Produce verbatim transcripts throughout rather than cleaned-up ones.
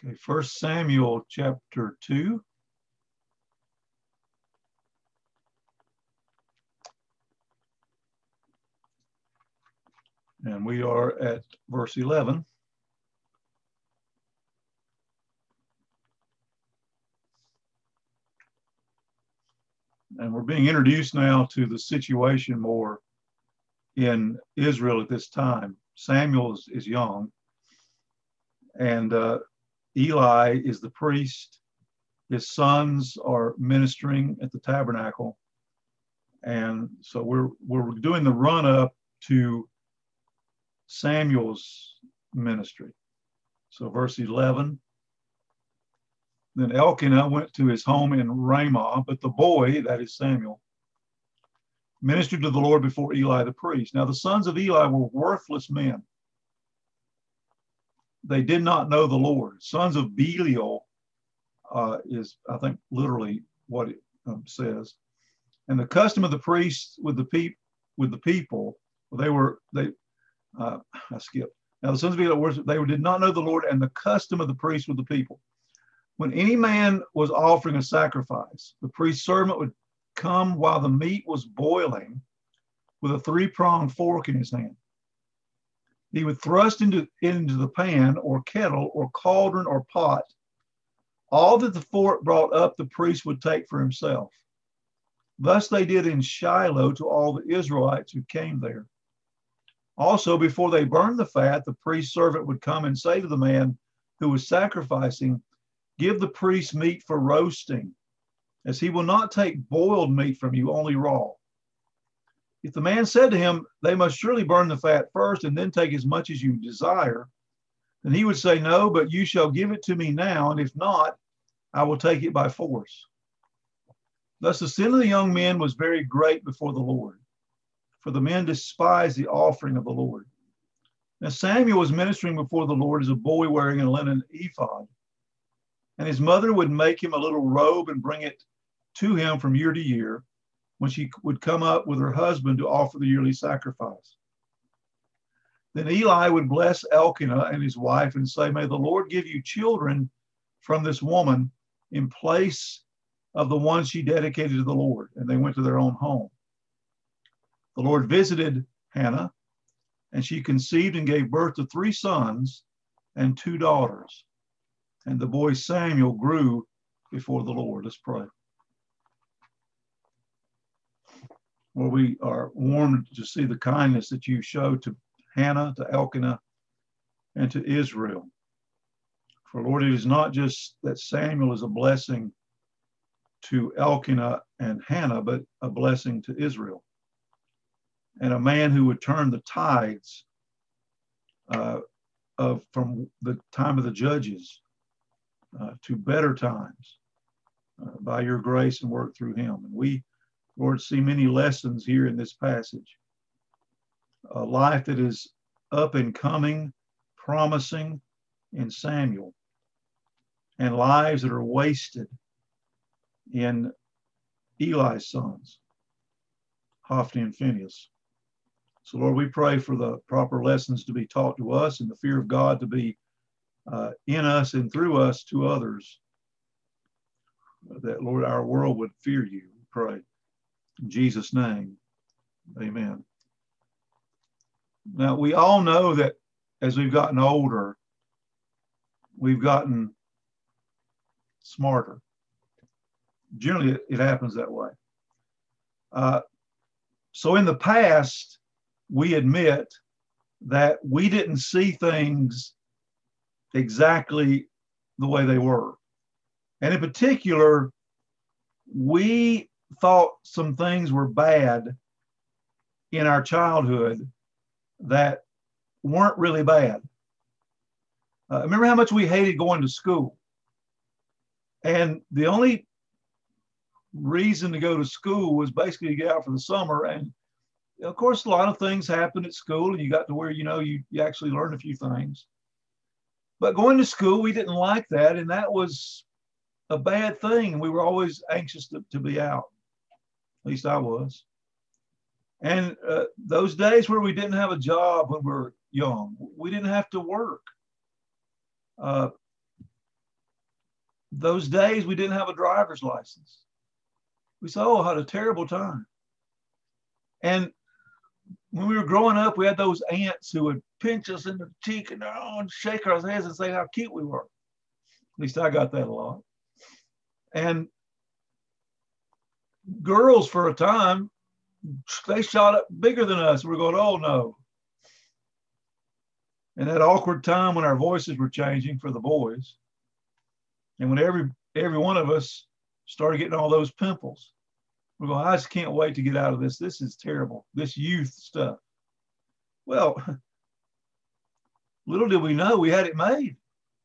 Okay, First Samuel chapter two. And we are at verse eleven. And we're being introduced now to the situation more in Israel at this time. Samuel is, is young, and uh, Eli is the priest. His sons are ministering at the tabernacle. And so we're, we're doing the run up to Samuel's ministry. So verse eleven, then Elkanah went to his home in Ramah, but the boy, that is Samuel, ministered to the Lord before Eli the priest. Now the sons of Eli were worthless men. They did not know the Lord. Sons of Belial uh, is, I think, literally what it um, says. And the custom of the priests with the peop with the people, they were they. Uh, I skipped. Now the sons of Belial worship, they did not know the Lord, and the custom of the priests with the people. When any man was offering a sacrifice, the priest's servant would come while the meat was boiling with a three-pronged fork in his hand. He would thrust into, into the pan or kettle or cauldron or pot all that the fork brought up, the priest would take for himself. Thus they did in Shiloh to all the Israelites who came there. Also, before they burned the fat, the priest's servant would come and say to the man who was sacrificing, "Give the priest meat for roasting, as he will not take boiled meat from you, only raw." If the man said to him, "They must surely burn the fat first and then take as much as you desire," then he would say, "No, but you shall give it to me now, and if not, I will take it by force." Thus the sin of the young men was very great before the Lord, for the men despised the offering of the Lord. Now Samuel was ministering before the Lord as a boy wearing a linen ephod, and his mother would make him a little robe and bring it to him from year to year when she would come up with her husband to offer the yearly sacrifice. Then Eli would bless Elkanah and his wife and say, "May the Lord give you children from this woman in place of the one she dedicated to the Lord." And they went to their own home. The Lord visited Hannah, and she conceived and gave birth to three sons and two daughters. And the boy Samuel grew before the Lord. Let's pray. Well, we are warmed to see the kindness that you showed to Hannah, to Elkanah, and to Israel. For Lord, it is not just that Samuel is a blessing to Elkanah and Hannah, but a blessing to Israel. And a man who would turn the tides uh, of from the time of the judges uh, to better times uh, by your grace and work through him. And we, Lord, see many lessons here in this passage. A life that is up and coming, promising in Samuel, and lives that are wasted in Eli's sons, Hophni and Phinehas. So, Lord, we pray for the proper lessons to be taught to us and the fear of God to be uh, in us and through us to others, that, Lord, our world would fear you, we pray. In Jesus' name, amen. Now, we all know that as we've gotten older, we've gotten smarter. Generally, it happens that way. Uh, so in the past, we admit that we didn't see things exactly the way they were. And in particular, we thought some things were bad in our childhood that weren't really bad. Uh, remember how much we hated going to school? And the only reason to go to school was basically to get out for the summer. And of course, a lot of things happened at school, and you got to where, you know, you, you actually learned a few things. But going to school, we didn't like that, and that was a bad thing. We were always anxious to, to be out. At least I was. And uh, those days where we didn't have a job when we were young, we didn't have to work. Uh, those days we didn't have a driver's license. We said, oh, I had a terrible time. And when we were growing up, we had those aunts who would pinch us in the cheek and, oh, and shake our heads and say how cute we were. At least I got that a lot. And girls, for a time, they shot up bigger than us. We're going, oh no. And that awkward time when our voices were changing for the boys, and when every every one of us started getting all those pimples, we're going, I just can't wait to get out of this. This is terrible, this youth stuff. Well, little did we know we had it made.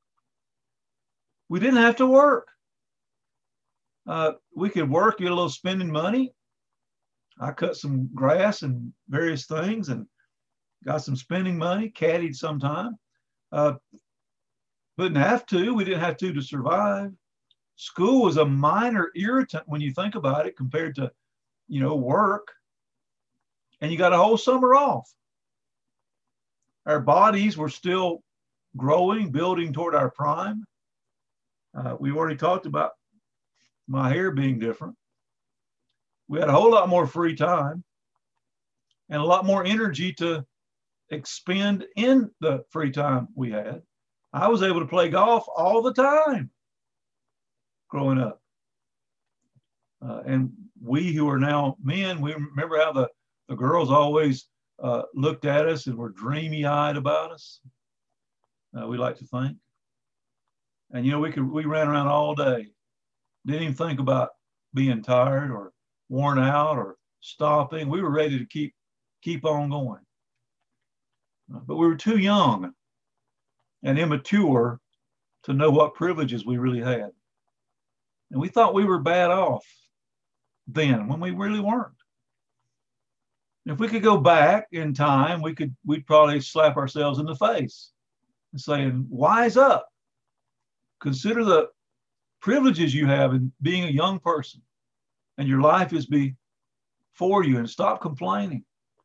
We didn't have to work. Uh, we could work, get a little spending money. I cut some grass and various things and got some spending money, caddied sometime. Uh, but didn't have to. We didn't have to to survive. School was a minor irritant when you think about it compared to, you know, work. And you got a whole summer off. Our bodies were still growing, building toward our prime. Uh, we already talked about my hair being different. We had a whole lot more free time and a lot more energy to expend in the free time we had. I was able to play golf all the time growing up. Uh, and we who are now men, we remember how the, the girls always uh, looked at us and were dreamy-eyed about us. Uh, we like to think. And, you know, we could we ran around all day. Didn't even think about being tired or worn out or stopping. We were ready to keep keep on going. Uh, but we were too young and immature to know what privileges we really had. And we thought we were bad off then when we really weren't. If we could go back in time, we could we'd probably slap ourselves in the face and say, wise up. Consider the privileges you have in being a young person, and your life is before you, and stop complaining.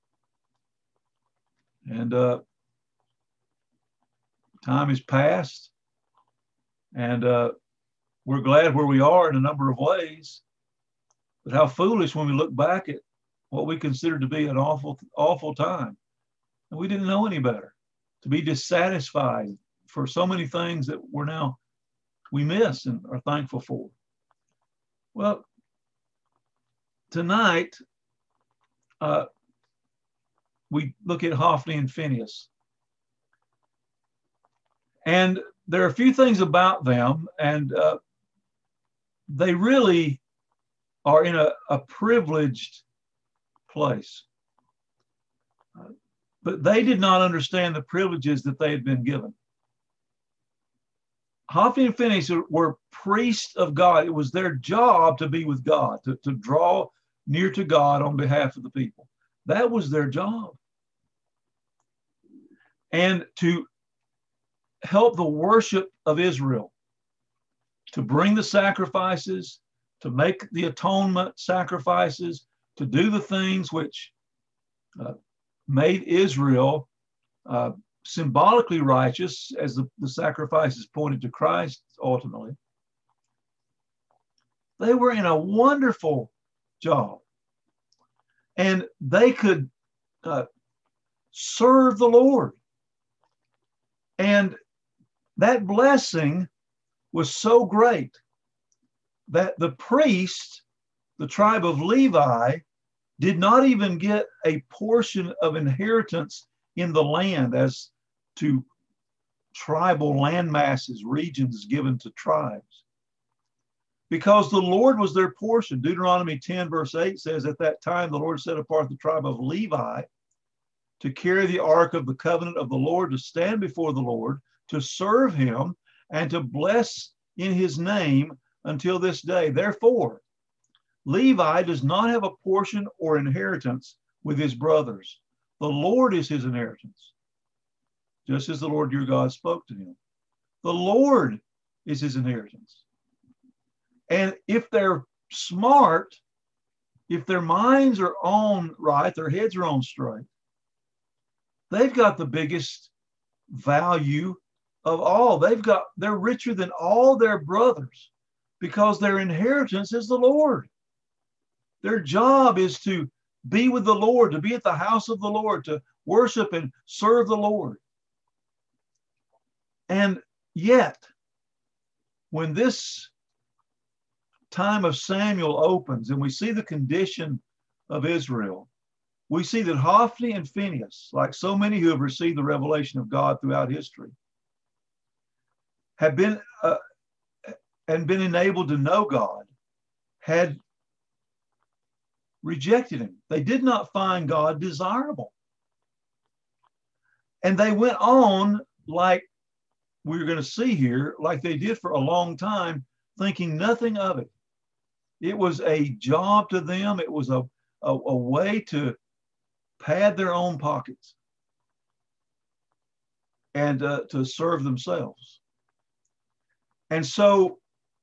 And uh, time has passed, and uh, we're glad where we are in a number of ways. But how foolish when we look back at what we consider to be an awful, awful time. And we didn't know any better. To be dissatisfied for so many things that we're now we miss and are thankful for. Well, tonight uh, we look at Hophni and Phinehas. And there are a few things about them, and uh, they really are in a, a privileged place. Uh, but they did not understand the privileges that they had been given. Hophni and Phinehas were priests of God. It was their job to be with God, to, to draw near to God on behalf of the people. That was their job. And to help the worship of Israel, to bring the sacrifices, to make the atonement sacrifices, to do the things which uh, made Israel uh, symbolically righteous, as the, the sacrifices pointed to Christ ultimately. They were in a wonderful job, and they could uh, serve the Lord. And that blessing was so great that the priest, the tribe of Levi, did not even get a portion of inheritance in the land as to tribal land masses, regions given to tribes. Because the Lord was their portion. Deuteronomy ten verse eight says, at that time the Lord set apart the tribe of Levi to carry the ark of the covenant of the Lord, to stand before the Lord, to serve him, and to bless in his name until this day. Therefore, Levi does not have a portion or inheritance with his brothers. The Lord is his inheritance, just as the Lord your God spoke to him. The Lord is his inheritance. And if they're smart, if their minds are on right, their heads are on straight, they've got the biggest value of all. They've got, they're richer than all their brothers. because their inheritance is the Lord. Their job is to be with the Lord, to be at the house of the Lord, to worship and serve the Lord. And yet, when this time of Samuel opens and we see the condition of Israel, we see that Hophni and Phinehas, like so many who have received the revelation of God throughout history, have been uh, and been enabled to know God, had rejected him. They did not find God desirable. And they went on, like we're going to see here, like they did for a long time, thinking nothing of it. It was a job to them. It was a, a, a way to pad their own pockets and uh, to serve themselves. And so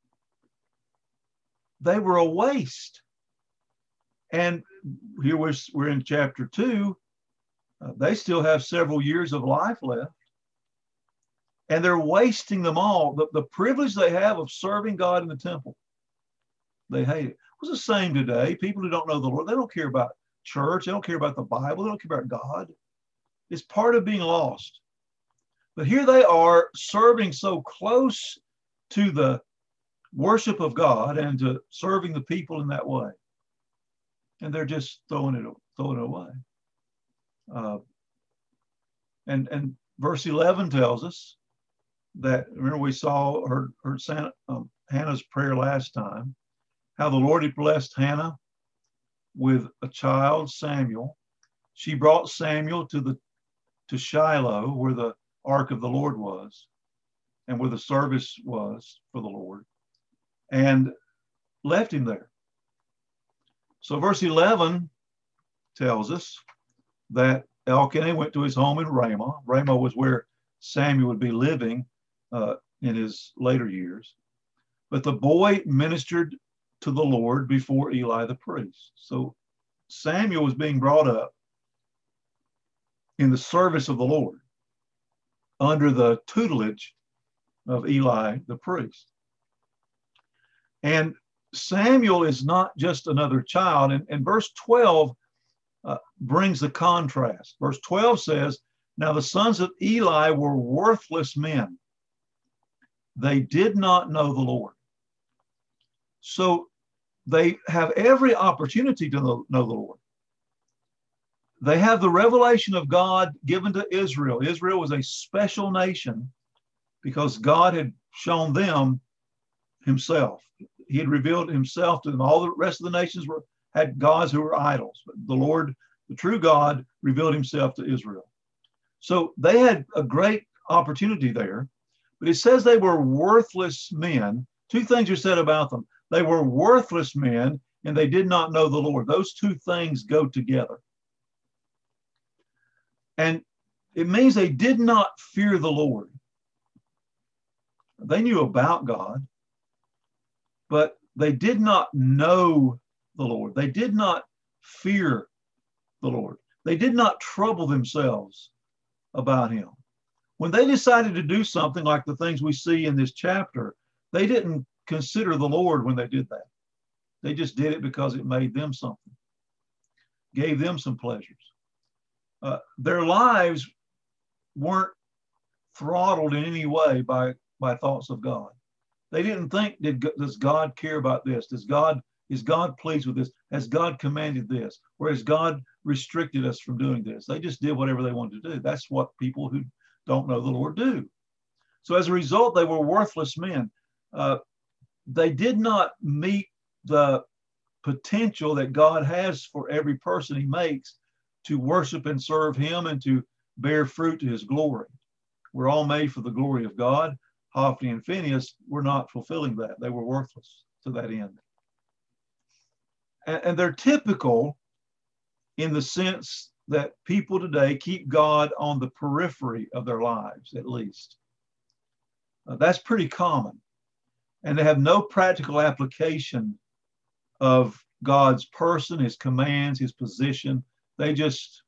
they were a waste. And here we're, we're in chapter two. Uh, they still have several years of life left. And they're wasting them all. The, the privilege they have of serving God in the temple, they hate it. It's the same today. People who don't know the Lord, they don't care about church. They don't care about the Bible. They don't care about God. It's part of being lost. But here they are serving so close to the worship of God and to serving the people in that way. And they're just throwing it, throwing it away. Uh, and, and verse eleven tells us that, remember we saw, heard, heard Santa, um, Hannah's prayer last time, how the Lord had blessed Hannah with a child, Samuel. She brought Samuel to the to Shiloh, where the ark of the Lord was, and where the service was for the Lord, and left him there. So verse eleven tells us that Elkanah went to his home in Ramah. Ramah was where Samuel would be living uh, in his later years. But the boy ministered to the Lord before Eli the priest. So Samuel was being brought up in the service of the Lord under the tutelage of Eli the priest. And Samuel is not just another child. And, and verse twelve uh, brings the contrast. Verse twelve says, now the sons of Eli were worthless men. They did not know the Lord. So they have every opportunity to know, know the Lord. They have the revelation of God given to Israel. Israel was a special nation because God had shown them himself. He had revealed himself to them. All the rest of the nations were had gods who were idols. But the Lord, the true God, revealed himself to Israel. So they had a great opportunity there. But it says they were worthless men. Two things are said about them. They were worthless men and they did not know the Lord. Those two things go together. And it means they did not fear the Lord. They knew about God, but they did not know the Lord. They did not fear the Lord. They did not trouble themselves about him. When they decided to do something like the things we see in this chapter, they didn't consider the Lord when they did that. They just did it because it made them something, gave them some pleasures. Uh, their lives weren't throttled in any way by, by thoughts of God. They didn't think, did, does God care about this? Does God, is God pleased with this? Has God commanded this? Or has God restricted us from doing this? They just did whatever they wanted to do. That's what people who don't know the Lord do. So as a result, they were worthless men. Uh, they did not meet the potential that God has for every person he makes to worship and serve him and to bear fruit to his glory. We're all made for the glory of God. Hophni and Phinehas were not fulfilling that. They were worthless to that end. And, and they're typical in the sense that people today keep God on the periphery of their lives, at least. Uh, that's pretty common. And they have no practical application of God's person, his commands, his position. They just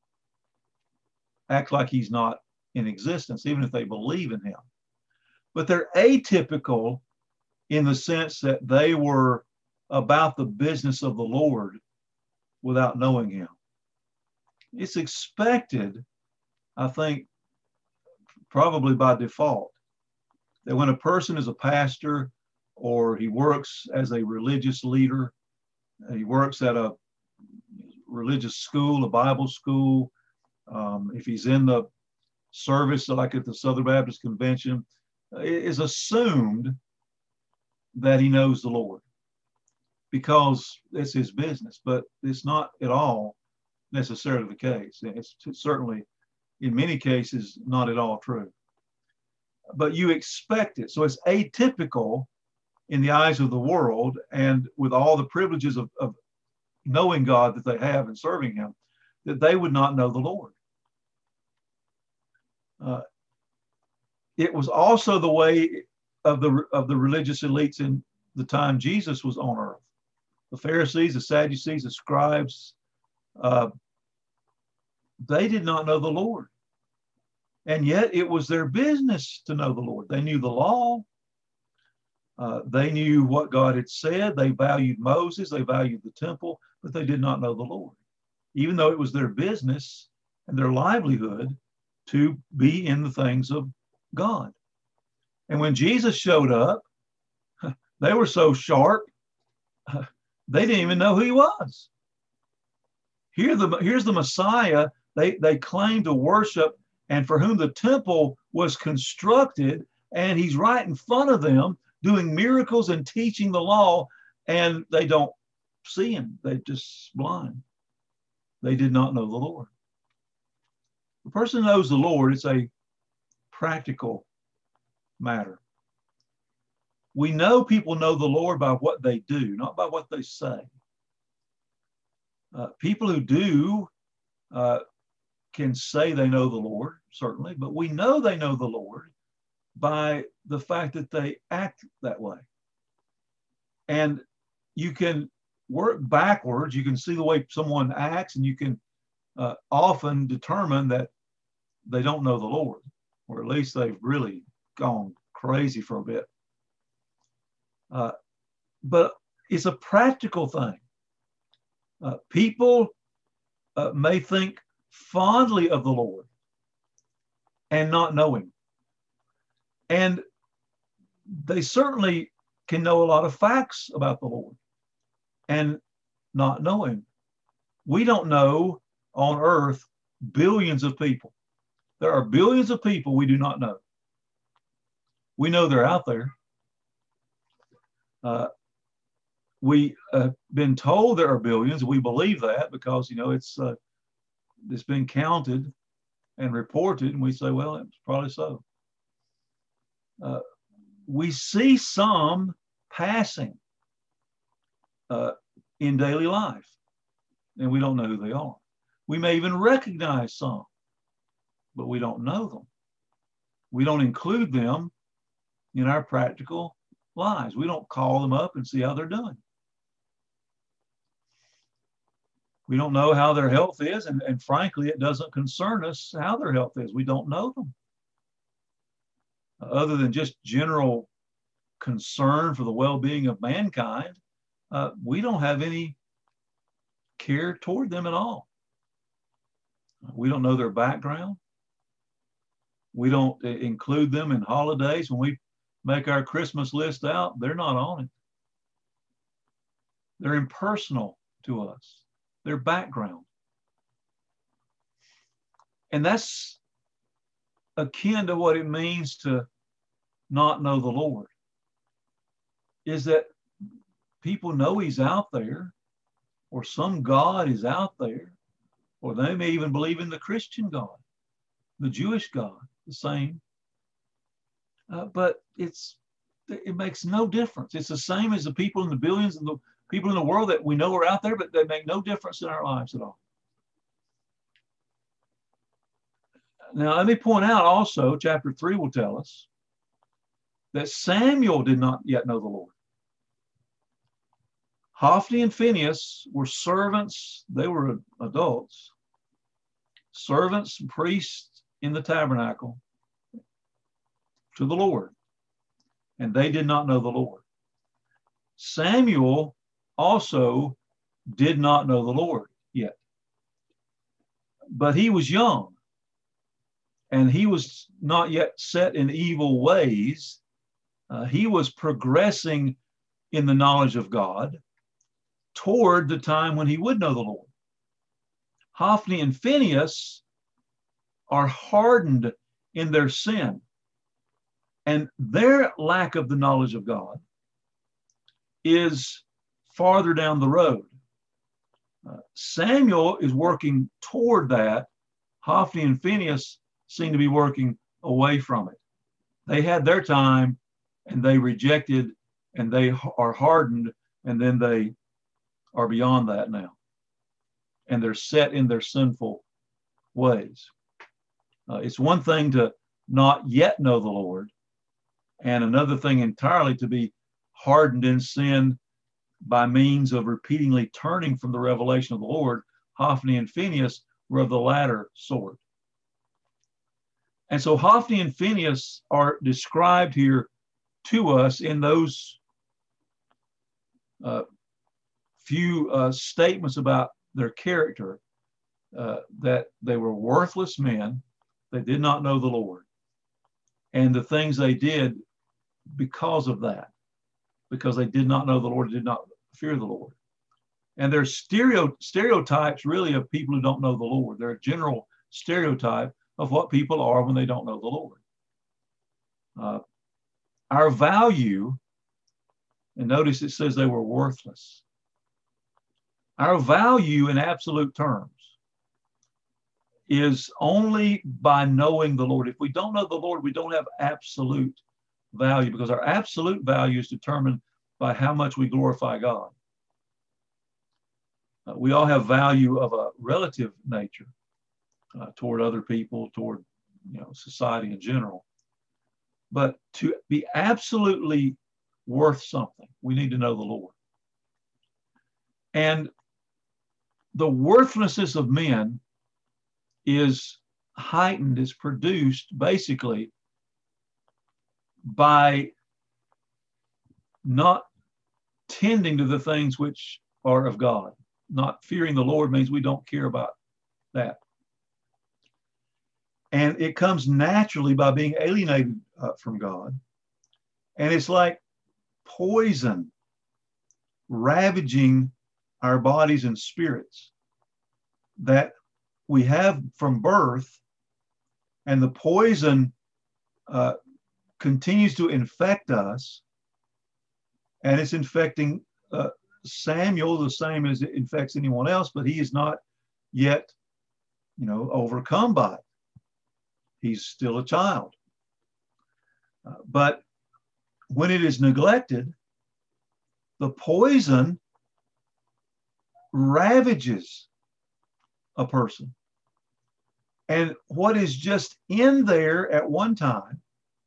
act like he's not in existence, even if they believe in him. But they're atypical in the sense that they were about the business of the Lord without knowing him. It's expected, I think, probably by default, that when a person is a pastor or he works as a religious leader, he works at a religious school, a Bible school, um, if he's in the service like at the Southern Baptist Convention, it is assumed that he knows the Lord because it's his business, but it's not at all necessarily the case. It's certainly, in many cases, not at all true. But you expect it. So it's atypical in the eyes of the world, and with all the privileges of, of knowing God that they have and serving him, that they would not know the Lord. Uh, it was also the way of the, of the religious elites in the time Jesus was on earth. The Pharisees, the Sadducees, the scribes, uh, they did not know the Lord. And yet it was their business to know the Lord. They knew the law. Uh, they knew what God had said. They valued Moses. They valued the temple, but they did not know the Lord, even though it was their business and their livelihood to be in the things of God. And when Jesus showed up, they were so sharp, they didn't even know who he was. Here the, here's the Messiah they, they claim to worship and for whom the temple was constructed, and he's right in front of them doing miracles and teaching the law, and they don't see him. They're just blind. They did not know the Lord. The person who knows the Lord, it's a practical matter. We know people know the Lord by what they do, not by what they say. Uh, people who do uh, can say they know the Lord, certainly, but we know they know the Lord by the fact that they act that way. And you can work backwards. You can see the way someone acts, and you can uh, often determine that they don't know the Lord, or at least they've really gone crazy for a bit. Uh, but it's a practical thing. Uh, people uh, may think fondly of the Lord and not know him. And they certainly can know a lot of facts about the Lord and not know him. We don't know on earth billions of people. There are billions of people we do not know. We know they're out there. Uh, we have been told there are billions. We believe that because, you know, it's uh, it's been counted and reported, and we say, well, it's probably so. Uh, we see some passing uh, in daily life, and we don't know who they are. We may even recognize some, but we don't know them. We don't include them in our practical lives. We don't call them up and see how they're doing. We don't know how their health is, and, and frankly, it doesn't concern us how their health is. We don't know them. Other than just general concern for the well-being of mankind, uh, we don't have any care toward them at all. We don't know their background. We don't include them in holidays. When we make our Christmas list out, they're not on it. They're impersonal to us. Their background. And that's akin to what it means to not know the Lord, is that people know he's out there, or some God is out there, or they may even believe in the Christian God, the Jewish God, the same. Uh, but it's it makes no difference. It's the same as the people in the billions and the people in the world that we know are out there, but they make no difference in our lives at all. Now, let me point out also, chapter three will tell us that Samuel did not yet know the Lord. Hophni and Phinehas were servants. They were adults, servants and priests in the tabernacle to the Lord. And they did not know the Lord. Samuel also did not know the Lord yet, but he was young and he was not yet set in evil ways. Uh, he was progressing in the knowledge of God toward the time when he would know the Lord. Hophni and Phinehas are hardened in their sin, and their lack of the knowledge of God is farther down the road. Uh, Samuel is working toward that. Hophni and Phinehas seem to be working away from it. They had their time and they rejected and they are hardened, and then they are beyond that now. And they're set in their sinful ways. Uh, it's one thing to not yet know the Lord, and another thing entirely to be hardened in sin by means of repeatedly turning from the revelation of the Lord. Hophni and Phinehas were of the latter sort. And so Hophni and Phinehas are described here to us in those uh, few uh, statements about their character, uh, that they were worthless men, they did not know the Lord, and the things they did because of that, because they did not know the Lord, did not fear the Lord. And they're stereo, stereotypes really of people who don't know the Lord. They're a general stereotype of what people are when they don't know the Lord. Uh, our value, and notice it says they were worthless. Our value in absolute terms is only by knowing the Lord. If we don't know the Lord, we don't have absolute value, because our absolute value is determined by how much we glorify God. Uh, we all have value of a relative nature uh, toward other people, toward you know society in general. But to be absolutely worth something, we need to know the Lord. And the worthlessness of men is heightened, is produced basically by not tending to the things which are of God. Not fearing the Lord means we don't care about that. And it comes naturally by being alienated uh, from God. And it's like poison ravaging our bodies and spirits that we have from birth, and the poison uh, continues to infect us, and it's infecting uh, Samuel the same as it infects anyone else, but he is not yet, you know, overcome by it. He's still a child. Uh, but when it is neglected, the poison ravages a person. And what is just in there at one time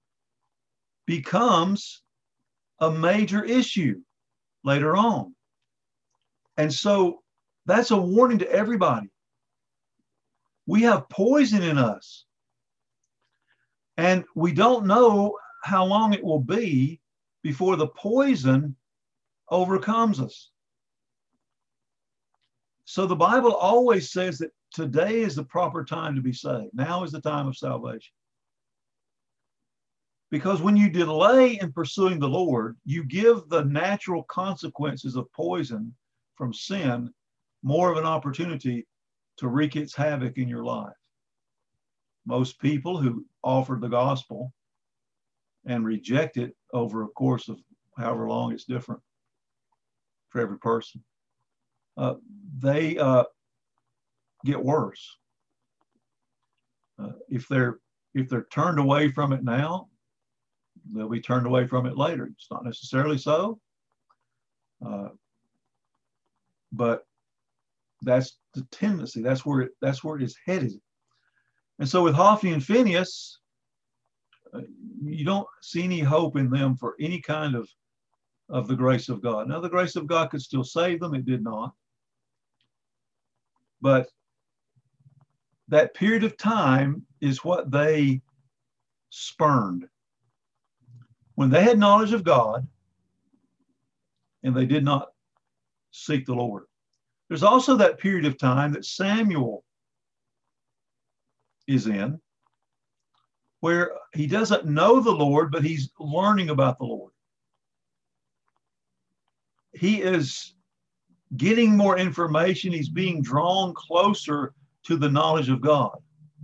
becomes a major issue later on. And so that's a warning to everybody. We have poison in us, and we don't know how long it will be before the poison overcomes us. So the Bible always says that today is the proper time to be saved. Now is the time of salvation. Because when you delay in pursuing the Lord, you give the natural consequences of poison from sin more of an opportunity to wreak its havoc in your life. Most people who offer the gospel and reject it over a course of however long, it's different for every person, uh, they uh, get worse. Uh, if they're if they're turned away from it now, they'll be turned away from it later. It's not necessarily so, uh, but that's the tendency. That's where it, that's where it is headed. And so with Hophni and Phinehas, uh, you don't see any hope in them for any kind of of the grace of God. Now, the grace of God could still save them. It did not. But that period of time is what they spurned. When they had knowledge of God, and they did not seek the Lord. There's also that period of time that Samuel is in, where he doesn't know the Lord, but he's learning about the Lord. He is getting more information. He's being drawn closer to the knowledge of God,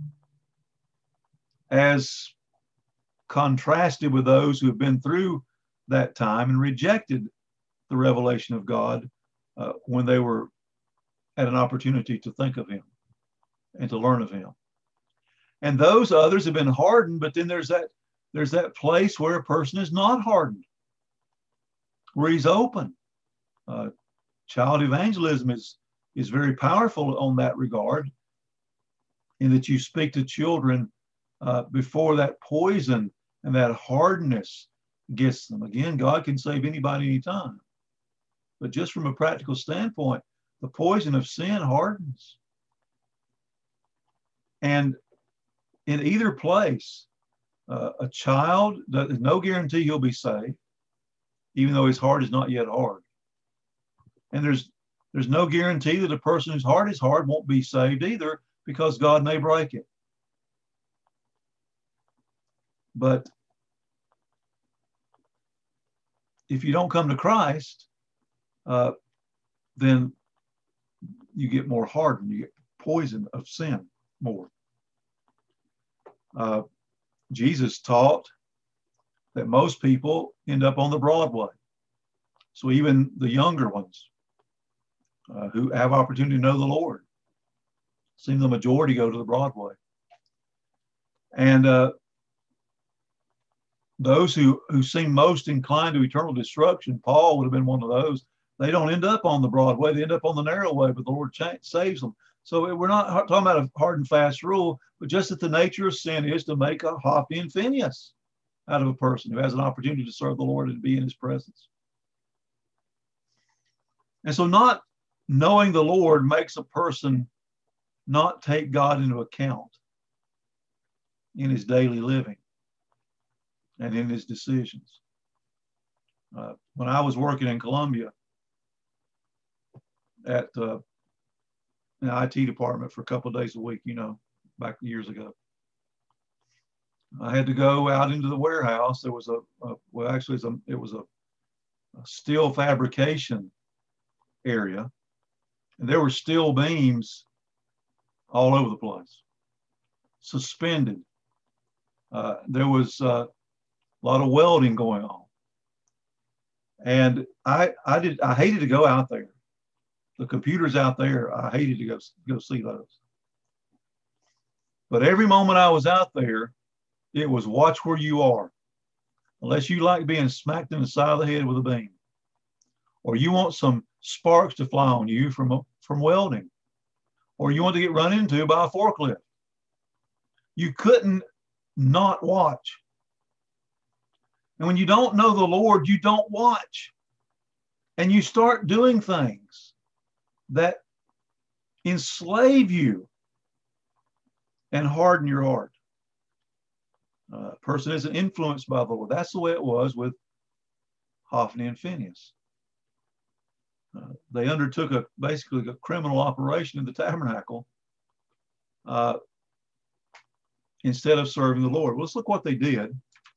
as contrasted with those who have been through that time and rejected the revelation of God uh, when they were at an opportunity to think of him and to learn of him. And those others have been hardened, but then there's that there's that place where a person is not hardened, where he's open. Uh, child evangelism is is very powerful on that regard, in that you speak to children uh, before that poison and that hardness gets them. Again, God can save anybody anytime. But just from a practical standpoint, the poison of sin hardens. And in either place, uh, a child, there's no guarantee he'll be saved, even though his heart is not yet hard. And there's there's no guarantee that a person whose heart is hard won't be saved either, because God may break it. But if you don't come to Christ, uh, then you get more hardened. You get poison of sin more. Uh, Jesus taught that most people end up on the broad way. So even the younger ones uh, who have opportunity to know the Lord, seem the majority go to the broad way. And uh, those who, who seem most inclined to eternal destruction, Paul would have been one of those. They don't end up on the broad way. They end up on the narrow way, but the Lord cha- saves them. So we're not talking about a hard and fast rule, but just that the nature of sin is to make a Hophni and Phinehas out of a person who has an opportunity to serve the Lord and be in his presence. And so not knowing the Lord makes a person not take God into account in his daily living and in his decisions. Uh, when I was working in Columbia at uh, an I T department for a couple of days a week, you know, back years ago, I had to go out into the warehouse. There was a, a well, actually, it was, a, it was a, a steel fabrication area, and there were steel beams all over the place, suspended. Uh, there was uh, a lot of welding going on, and I, I did, I hated to go out there. The computers out there, I hated to go go see those. But every moment I was out there, it was watch where you are. Unless you like being smacked in the side of the head with a beam, or you want some sparks to fly on you from, from welding, or you want to get run into by a forklift. You couldn't not watch. And when you don't know the Lord, you don't watch. And you start doing things that enslave you and harden your heart. Uh, a person isn't influenced by the Lord. That's the way it was with Hophni and Phinehas. Uh, they undertook a basically a criminal operation in the tabernacle uh, instead of serving the Lord. Well, let's look what they did.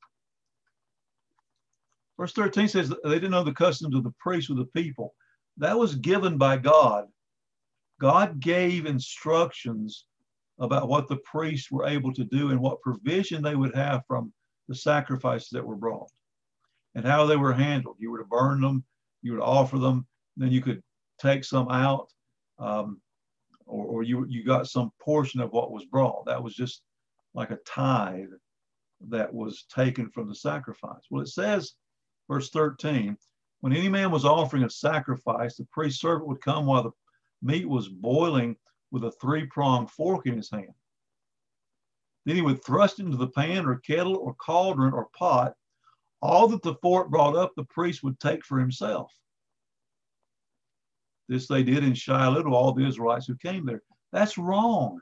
Verse thirteen says that they didn't know the customs of the priests or the people. That was given by God. God gave instructions about what the priests were able to do and what provision they would have from the sacrifices that were brought and how they were handled. You were to burn them, you would offer them, then you could take some out, um, or, or you, you got some portion of what was brought. That was just like a tithe that was taken from the sacrifice. Well, it says, verse thirteen, when any man was offering a sacrifice, the priest servant would come while the meat was boiling with a three-pronged fork in his hand. Then he would thrust into the pan or kettle or cauldron or pot. All that the fork brought up, the priest would take for himself. This they did in Shiloh to all the Israelites who came there. That's wrong.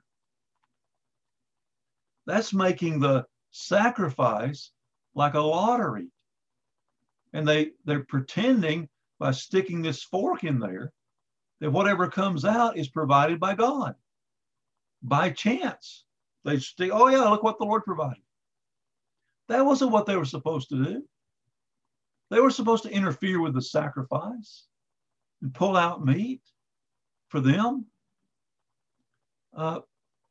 That's making the sacrifice like a lottery. And they, they're pretending by sticking this fork in there, that whatever comes out is provided by God. By chance. They stick, oh yeah, look what the Lord provided. That wasn't what they were supposed to do. They were supposed to interfere with the sacrifice and pull out meat for them. Uh,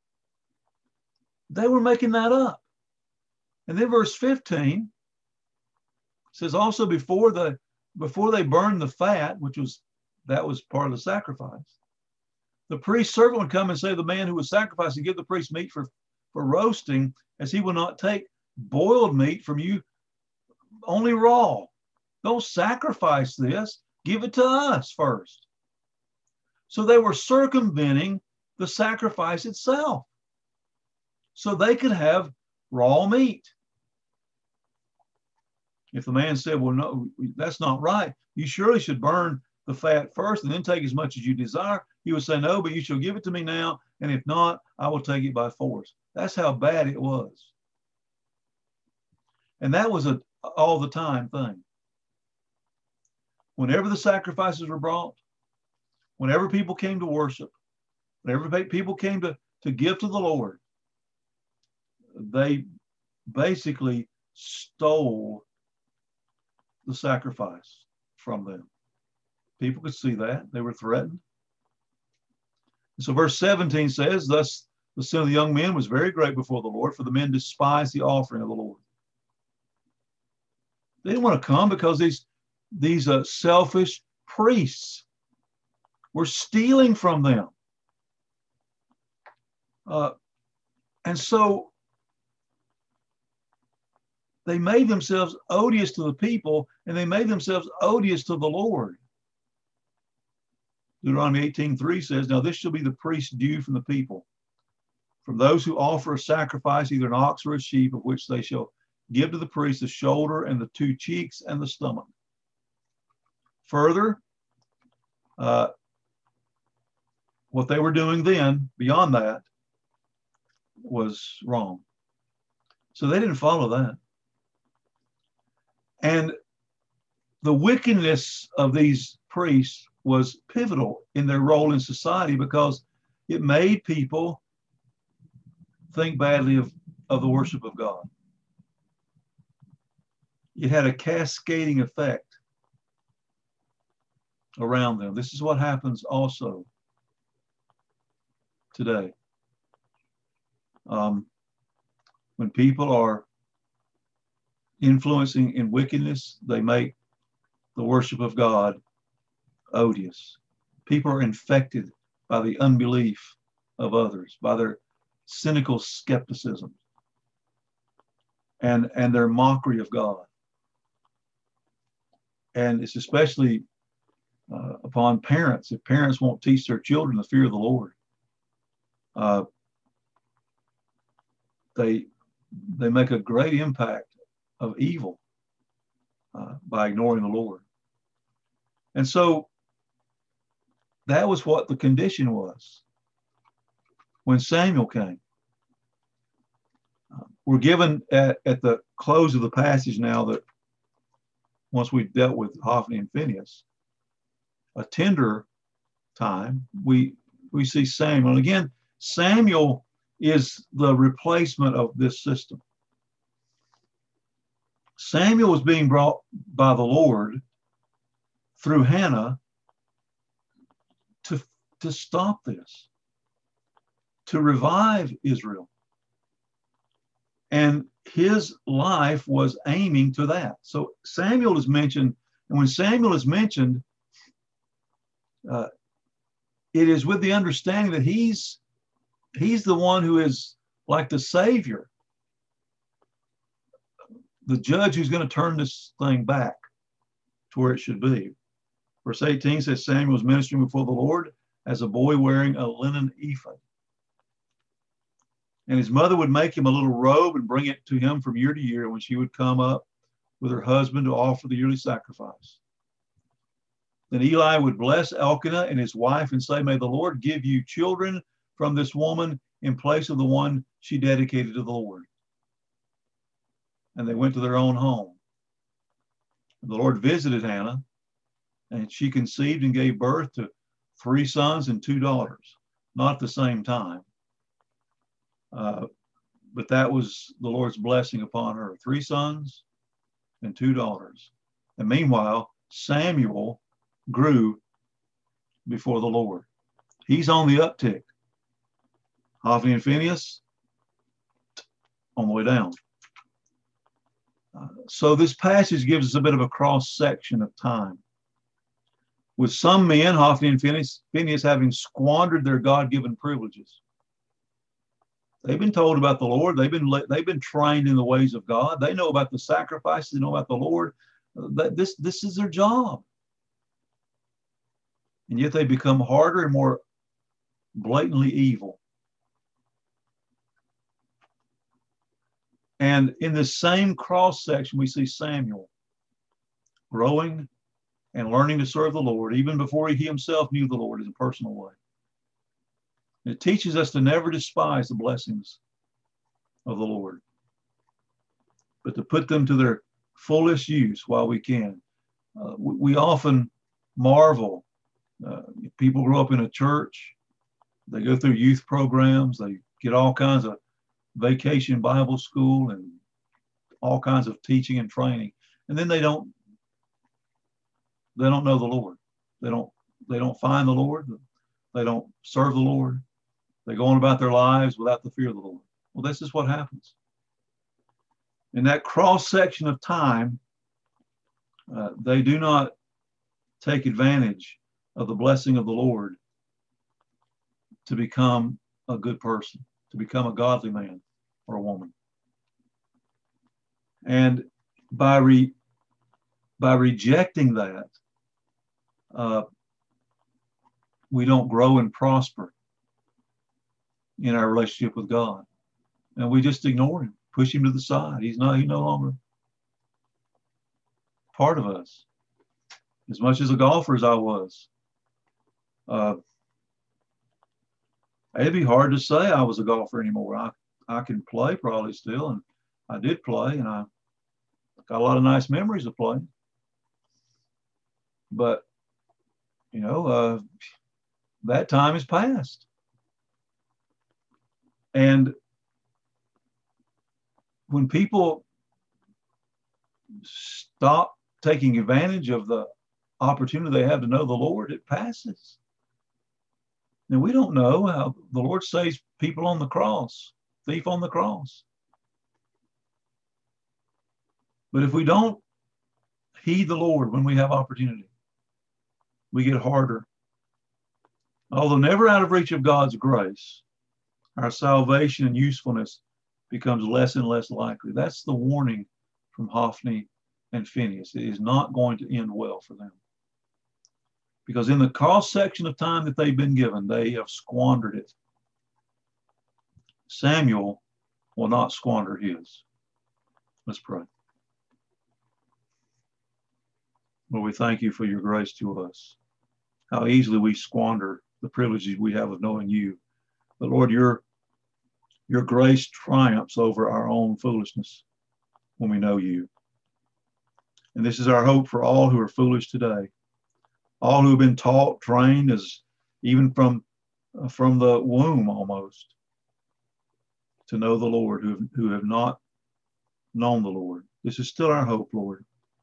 they were making that up. And then verse fifteen says, also before the before they burned the fat, which was that was part of the sacrifice, the priest's servant would come and say to the man who was sacrificing, give the priest meat for, for roasting, as he will not take boiled meat from you, only raw. Don't sacrifice this. Give it to us first. So they were circumventing the sacrifice itself so they could have raw meat. If the man said, well, no, that's not right. You surely should burn the fat first and then take as much as you desire. He would say, no, but you shall give it to me now. And if not, I will take it by force. That's how bad it was. And that was a all the time thing. Whenever the sacrifices were brought, whenever people came to worship, whenever people came to, to give to the Lord, they basically stole the sacrifice from them. People could see that. They were threatened. And so verse seventeen says, thus the sin of the young men was very great before the Lord, for the men despised the offering of the Lord. They didn't want to come because these, these uh, selfish priests were stealing from them. Uh, and so they made themselves odious to the people, and they made themselves odious to the Lord. Deuteronomy eighteen three says, now this shall be the priest's due from the people, from those who offer a sacrifice, either an ox or a sheep, of which they shall give to the priest the shoulder and the two cheeks and the stomach. Further, uh, what they were doing then, beyond that, was wrong. So they didn't follow that. And the wickedness of these priests was pivotal in their role in society because it made people think badly of, of the worship of God. It had a cascading effect around them. This is what happens also today. Um, when people are influencing in wickedness, they make the worship of God odious. People are infected by the unbelief of others, by their cynical skepticism and, and their mockery of God. And it's especially uh, upon parents. If parents won't teach their children the fear of the Lord, uh, they, they make a great impact of evil uh, by ignoring the Lord. And so that was what the condition was when Samuel came. Uh, we're given at, at the close of the passage now that once we've dealt with Hophni and Phinehas, a tender time, we, we see Samuel. And again, Samuel is the replacement of this system. Samuel was being brought by the Lord through Hannah to, to stop this, to revive Israel. And his life was aiming to that. So Samuel is mentioned, and when Samuel is mentioned, uh, it is with the understanding that he's, he's the one who is like the Savior, the judge who's going to turn this thing back to where it should be. Verse eighteen says, Samuel was ministering before the Lord as a boy wearing a linen ephod. And his mother would make him a little robe and bring it to him from year to year when she would come up with her husband to offer the yearly sacrifice. Then Eli would bless Elkanah and his wife and say, may the Lord give you children from this woman in place of the one she dedicated to the Lord. And they went to their own home. And the Lord visited Hannah, And she conceived and gave birth to three sons and two daughters, not at the same time. Uh, but that was the Lord's blessing upon her. Three sons and two daughters. And meanwhile, Samuel grew before the Lord. He's on the uptick. Hophni and Phinehas on the way down. Uh, so this passage gives us a bit of a cross section of time. With some men, Hophni and Phinehas, Phinehas having squandered their God-given privileges. They've been told about the Lord. They've been they've been trained in the ways of God. They know about the sacrifices. They know about the Lord. That this this is their job. And yet they become harder and more blatantly evil. And in this same cross section, we see Samuel growing and learning to serve the Lord, even before he himself knew the Lord in a personal way. It teaches us to never despise the blessings of the Lord, but to put them to their fullest use while we can. Uh, we, we often marvel. Uh, people grow up in a church, they go through youth programs, they get all kinds of vacation Bible school and all kinds of teaching and training, and then they don't they don't know the Lord. They don't they don't find the Lord. They don't serve the Lord. They go on about their lives without the fear of the Lord. Well, this is what happens. In that cross section of time, uh, they do not take advantage of the blessing of the Lord to become a good person, to become a godly man or a woman. And by re, by rejecting that, uh, we don't grow and prosper in our relationship with God. And we just ignore him, push him to the side. He's not, he's no longer part of us. As much as a golfer as I was, uh, it'd be hard to say I was a golfer anymore. I, I can play probably still, and I did play, and I got a lot of nice memories of playing. But, you know, uh, that time is past. And when people stop taking advantage of the opportunity they have to know the Lord, it passes. Now, we don't know how the Lord saves people on the cross, thief on the cross. But if we don't heed the Lord when we have opportunity, we get harder. Although never out of reach of God's grace, our salvation and usefulness becomes less and less likely. That's the warning from Hophni and Phinehas. It is not going to end well for them. Because in the cross section of time that they've been given, they have squandered it. Samuel will not squander his. Let's pray. Lord, we thank you for your grace to us. How easily we squander the privileges we have of knowing you. But Lord, your, your grace triumphs over our own foolishness when we know you. And this is our hope for all who are foolish today. All who have been taught, trained, as even from, uh, from the womb almost, to know the Lord, who have, who have not known the Lord. This is still our hope, Lord.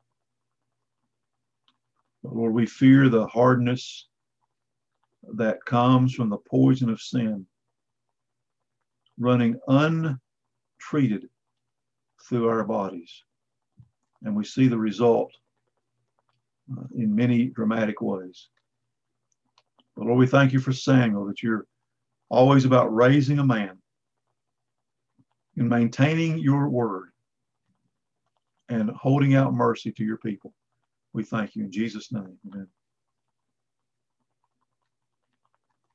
But Lord, we fear the hardness that comes from the poison of sin running untreated through our bodies. And we see the result uh, in many dramatic ways. But Lord, we thank you for Samuel, that you're always about raising a man and maintaining your word and holding out mercy to your people. We thank you in Jesus' name. Amen.